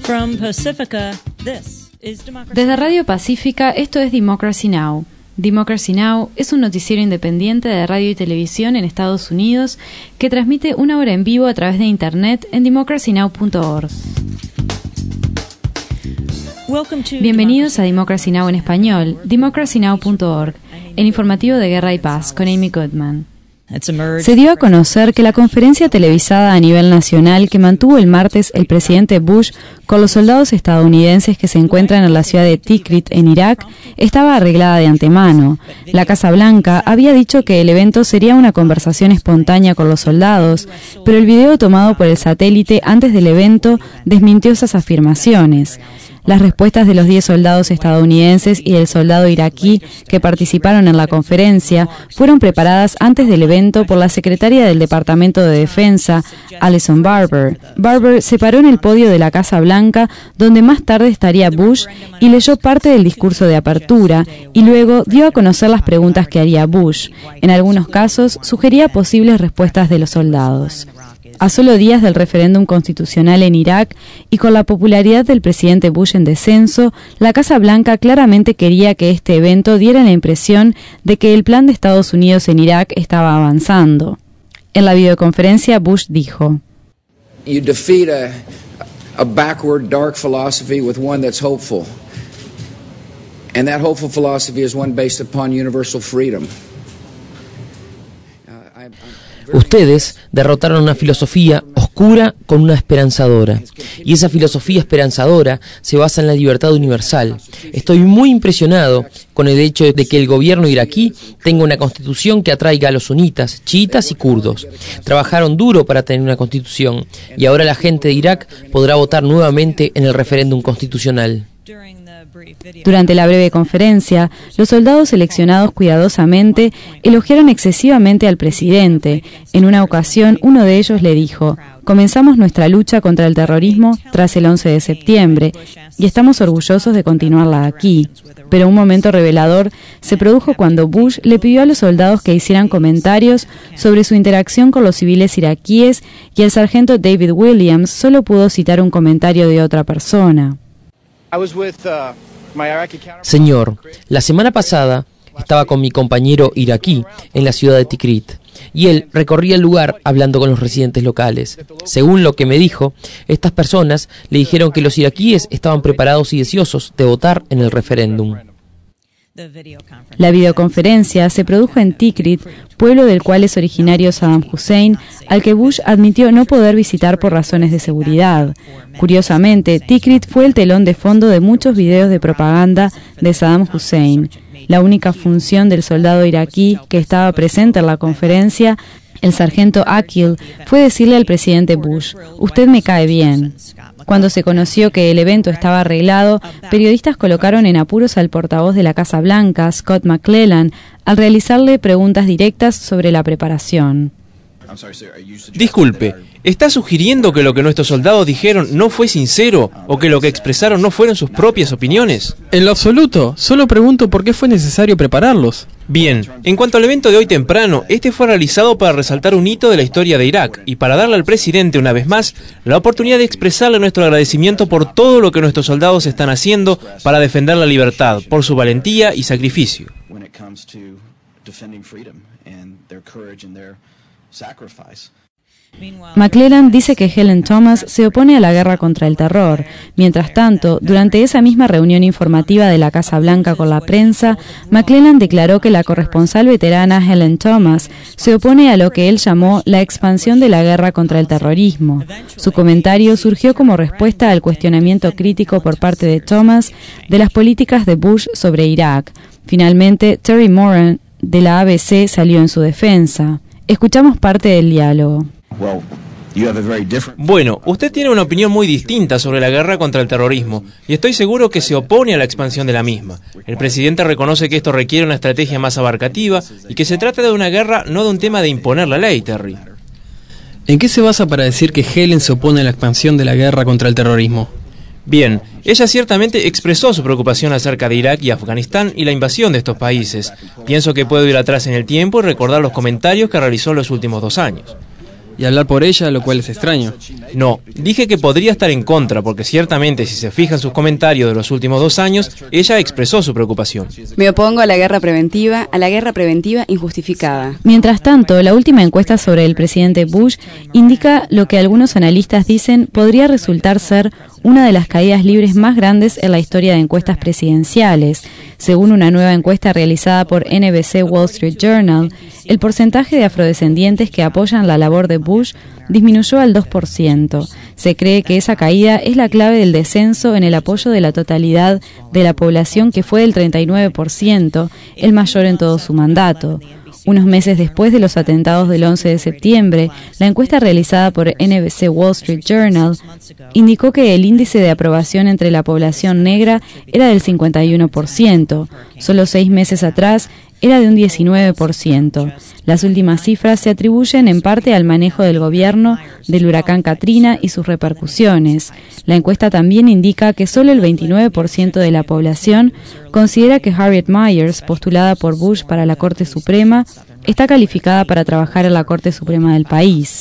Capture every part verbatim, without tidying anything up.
From Pacifica, this is Democracy. Desde Radio Pacífica, esto es Democracy Now! Democracy Now! Es un noticiero independiente de radio y televisión en Estados Unidos que transmite una hora en vivo a través de Internet en democracy now punto org. Bienvenidos a Democracy Now! En español, democracy now punto org, el informativo de Guerra y Paz con Amy Goodman. Se dio a conocer que la conferencia televisada a nivel nacional que mantuvo el martes el presidente Bush con los soldados estadounidenses que se encuentran en la ciudad de Tikrit, en Irak, estaba arreglada de antemano. La Casa Blanca había dicho que el evento sería una conversación espontánea con los soldados, pero el video tomado por el satélite antes del evento desmintió esas afirmaciones. Las respuestas de los diez soldados estadounidenses y del soldado iraquí que participaron en la conferencia fueron preparadas antes del evento por la secretaria del Departamento de Defensa, Alison Barber. Barber se paró en el podio de la Casa Blanca, donde más tarde estaría Bush, y leyó parte del discurso de apertura, y luego dio a conocer las preguntas que haría Bush. En algunos casos, sugería posibles respuestas de los soldados. A solo días del referéndum constitucional en Irak y con la popularidad del presidente Bush en descenso, la Casa Blanca claramente quería que este evento diera la impresión de que el plan de Estados Unidos en Irak estaba avanzando. En la videoconferencia, Bush dijo: You defeat a, a backward, dark philosophy with one that's hopeful. And that hopeful philosophy is one based upon universal freedom. Ustedes derrotaron una filosofía oscura con una esperanzadora, y esa filosofía esperanzadora se basa en la libertad universal. Estoy muy impresionado con el hecho de que el gobierno iraquí tenga una constitución que atraiga a los sunitas, chiitas y kurdos. Trabajaron duro para tener una constitución, y ahora la gente de Irak podrá votar nuevamente en el referéndum constitucional. Durante la breve conferencia, los soldados seleccionados cuidadosamente elogiaron excesivamente al presidente. En una ocasión, uno de ellos le dijo: comenzamos nuestra lucha contra el terrorismo tras el once de septiembre y estamos orgullosos de continuarla aquí. Pero un momento revelador se produjo cuando Bush le pidió a los soldados que hicieran comentarios sobre su interacción con los civiles iraquíes y el sargento David Williams solo pudo citar un comentario de otra persona. Señor, la semana pasada estaba con mi compañero iraquí en la ciudad de Tikrit y él recorría el lugar hablando con los residentes locales. Según lo que me dijo, estas personas le dijeron que los iraquíes estaban preparados y deseosos de votar en el referéndum. La videoconferencia se produjo en Tikrit, pueblo del cual es originario Saddam Hussein, al que Bush admitió no poder visitar por razones de seguridad. Curiosamente, Tikrit fue el telón de fondo de muchos videos de propaganda de Saddam Hussein. La única función del soldado iraquí que estaba presente en la conferencia, el sargento Akil, fue decirle al presidente Bush: «Usted me cae bien». Cuando se conoció que el evento estaba arreglado, periodistas colocaron en apuros al portavoz de la Casa Blanca, Scott McClellan, al realizarle preguntas directas sobre la preparación. Disculpe, ¿está sugiriendo que lo que nuestros soldados dijeron no fue sincero o que lo que expresaron no fueron sus propias opiniones? En lo absoluto, solo pregunto por qué fue necesario prepararlos. Bien, en cuanto al evento de hoy temprano, este fue realizado para resaltar un hito de la historia de Irak y para darle al presidente una vez más la oportunidad de expresarle nuestro agradecimiento por todo lo que nuestros soldados están haciendo para defender la libertad, por su valentía y sacrificio. McClellan dice que Helen Thomas se opone a la guerra contra el terror. Mientras tanto, durante esa misma reunión informativa de la Casa Blanca con la prensa, McClellan declaró que la corresponsal veterana Helen Thomas se opone a lo que él llamó la expansión de la guerra contra el terrorismo. Su comentario surgió como respuesta al cuestionamiento crítico por parte de Thomas de las políticas de Bush sobre Irak. Finalmente, Terry Moran, de la A B C, salió en su defensa. Escuchamos parte del diálogo. Bueno, usted tiene una opinión muy distinta sobre la guerra contra el terrorismo y estoy seguro que se opone a la expansión de la misma. El presidente reconoce que esto requiere una estrategia más abarcativa y que se trata de una guerra, no de un tema de imponer la ley, Terry. ¿En qué se basa para decir que Helen se opone a la expansión de la guerra contra el terrorismo? Bien, ella ciertamente expresó su preocupación acerca de Irak y Afganistán y la invasión de estos países. Pienso que puedo ir atrás en el tiempo y recordar los comentarios que realizó en los últimos dos años. y hablar por ella, lo cual es extraño. No, dije que podría estar en contra, porque ciertamente si se fija en sus comentarios de los últimos dos años, ella expresó su preocupación. Me opongo a la guerra preventiva, a la guerra preventiva injustificada. Mientras tanto, la última encuesta sobre el presidente Bush indica lo que algunos analistas dicen podría resultar ser una de las caídas libres más grandes en la historia de encuestas presidenciales. Según una nueva encuesta realizada por N B C Wall Street Journal, el porcentaje de afrodescendientes que apoyan la labor de Bush disminuyó al dos por ciento. Se cree que esa caída es la clave del descenso en el apoyo de la totalidad de la población, que fue del treinta y nueve por ciento, el mayor en todo su mandato. Unos meses después de los atentados del once de septiembre, la encuesta realizada por N B C Wall Street Journal indicó que el índice de aprobación entre la población negra era del cincuenta y uno por ciento. Solo seis meses atrás era de un diecinueve por ciento. Las últimas cifras se atribuyen en parte al manejo del gobierno del huracán Katrina y sus repercusiones. La encuesta también indica que solo el veintinueve por ciento de la población considera que Harriet Miers, postulada por Bush para la Corte Suprema, está calificada para trabajar en la Corte Suprema del país.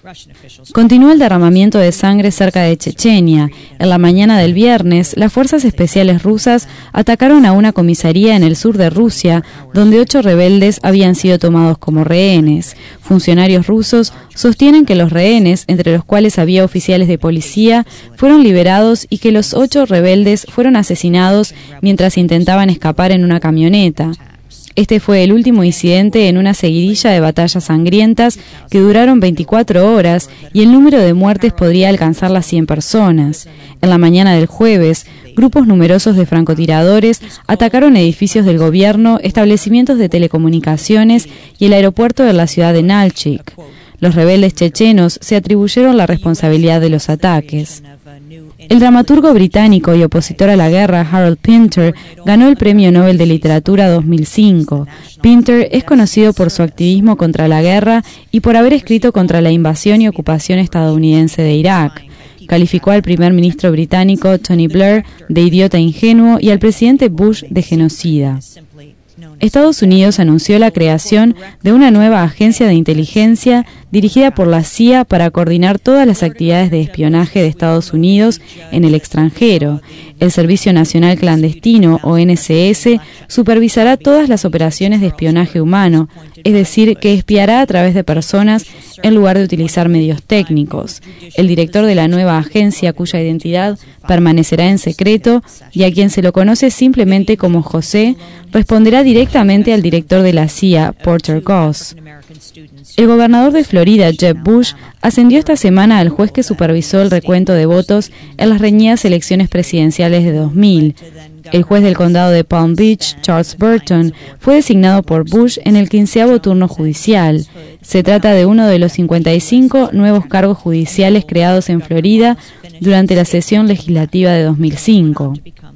Continúa el derramamiento de sangre cerca de Chechenia. En la mañana del viernes, las fuerzas especiales rusas atacaron a una comisaría en el sur de Rusia, donde ocho rebeldes habían sido tomados como rehenes. Funcionarios rusos sostienen que los rehenes, entre los cuales había oficiales de policía, fueron liberados y que los ocho rebeldes fueron asesinados mientras intentaban escapar en una camioneta. Este fue el último incidente en una seguidilla de batallas sangrientas que duraron veinticuatro horas y el número de muertes podría alcanzar las cien personas. En la mañana del jueves, grupos numerosos de francotiradores atacaron edificios del gobierno, establecimientos de telecomunicaciones y el aeropuerto de la ciudad de Nalchik. Los rebeldes chechenos se atribuyeron la responsabilidad de los ataques. El dramaturgo británico y opositor a la guerra Harold Pinter ganó el Premio Nobel de Literatura dos mil cinco. Pinter es conocido por su activismo contra la guerra y por haber escrito contra la invasión y ocupación estadounidense de Irak. Calificó al primer ministro británico Tony Blair de idiota ingenuo y al presidente Bush de genocida. Estados Unidos anunció la creación de una nueva agencia de inteligencia dirigida por la C I A para coordinar todas las actividades de espionaje de Estados Unidos en el extranjero. El Servicio Nacional Clandestino, o N S S, supervisará todas las operaciones de espionaje humano, es decir, que espiará a través de personas en lugar de utilizar medios técnicos. El director de la nueva agencia, cuya identidad permanecerá en secreto y a quien se lo conoce simplemente como José, responderá directamente al director de la C I A, Porter Goss. El gobernador de Florida, Jeb Bush, ascendió esta semana al juez que supervisó el recuento de votos en las reñidas elecciones presidenciales de dos mil. El juez del condado de Palm Beach, Charles Burton, fue designado por Bush en el quinceavo turno judicial. Se trata de uno de los cincuenta y cinco nuevos cargos judiciales creados en Florida durante la sesión legislativa de dos mil cinco.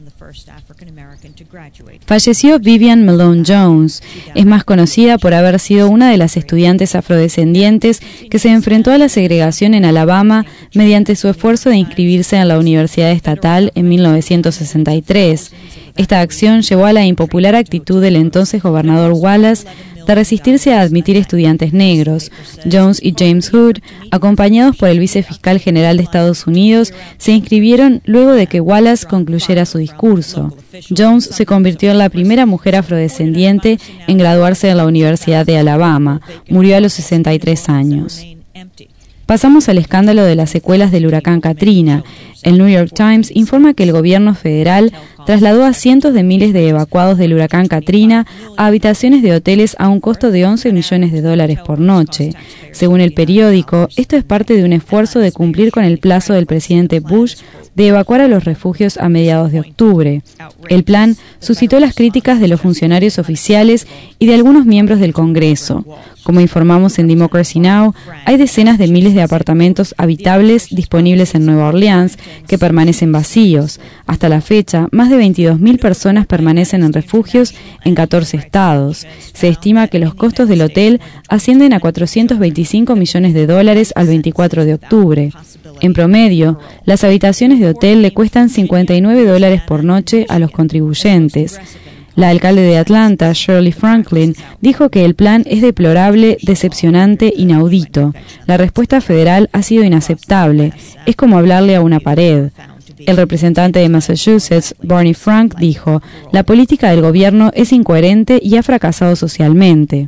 Falleció Vivian Malone Jones. Es más conocida por haber sido una de las estudiantes afrodescendientes que se enfrentó a la segregación en Alabama mediante su esfuerzo de inscribirse en la Universidad Estatal en mil novecientos sesenta y tres. Esta acción llevó a la impopular actitud del entonces gobernador Wallace de resistirse a admitir estudiantes negros. Jones y James Hood, acompañados por el vicefiscal general de Estados Unidos, se inscribieron luego de que Wallace concluyera su discurso. Jones se convirtió en la primera mujer afrodescendiente en graduarse en la Universidad de Alabama. Murió a los sesenta y tres años. Pasamos al escándalo de las secuelas del huracán Katrina. El New York Times informa que el gobierno federal trasladó a cientos de miles de evacuados del huracán Katrina a habitaciones de hoteles a un costo de once millones de dólares por noche. Según el periódico, esto es parte de un esfuerzo de cumplir con el plazo del presidente Bush de evacuar a los refugios a mediados de octubre. El plan suscitó las críticas de los funcionarios oficiales y de algunos miembros del Congreso. Como informamos en Democracy Now!, hay decenas de miles de apartamentos habitables disponibles en Nueva Orleans que permanecen vacíos. Hasta la fecha, más de veintidós mil personas permanecen en refugios en catorce estados. Se estima que los costos del hotel ascienden a cuatrocientos veinticinco millones de dólares al veinticuatro de octubre. En promedio, las habitaciones de hotel le cuestan cincuenta y nueve dólares por noche a los contribuyentes. La alcalde de Atlanta, Shirley Franklin, dijo que el plan es deplorable, decepcionante, inaudito. La respuesta federal ha sido inaceptable. Es como hablarle a una pared. El representante de Massachusetts, Barney Frank, dijo: la política del gobierno es incoherente y ha fracasado socialmente.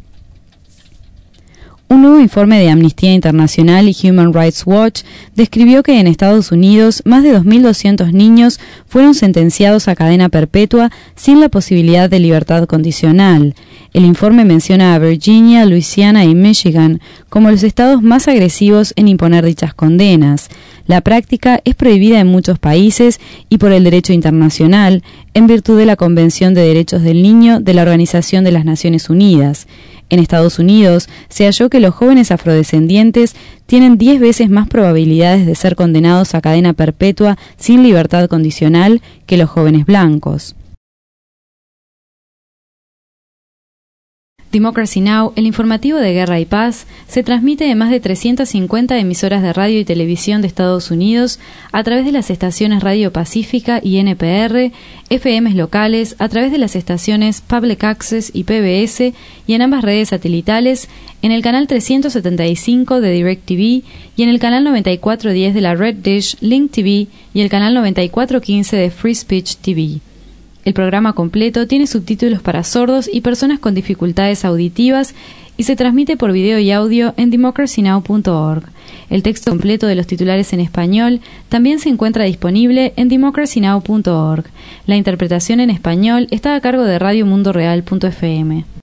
Un nuevo informe de Amnistía Internacional y Human Rights Watch describió que en Estados Unidos más de dos mil doscientos niños fueron sentenciados a cadena perpetua sin la posibilidad de libertad condicional. El informe menciona a Virginia, Luisiana y Michigan como los estados más agresivos en imponer dichas condenas. La práctica es prohibida en muchos países y por el derecho internacional, en virtud de la Convención de Derechos del Niño de la Organización de las Naciones Unidas. En Estados Unidos se halló que los jóvenes afrodescendientes tienen diez veces más probabilidades de ser condenados a cadena perpetua sin libertad condicional que los jóvenes blancos. Democracy Now!, el informativo de Guerra y Paz, se transmite en más de trescientas cincuenta emisoras de radio y televisión de Estados Unidos a través de las estaciones Radio Pacífica y N P R, F Ms locales, a través de las estaciones Public Access y P B S y en ambas redes satelitales, en el canal trescientos setenta y cinco de DirecTV y en el canal noventa y cuatro diez de la Red Dish, Link T V y el canal noventa y cuatro quince de Free Speech T V. El programa completo tiene subtítulos para sordos y personas con dificultades auditivas y se transmite por video y audio en democracy now punto org. El texto completo de los titulares en español también se encuentra disponible en democracy now punto org. La interpretación en español está a cargo de radio mundo real punto f m.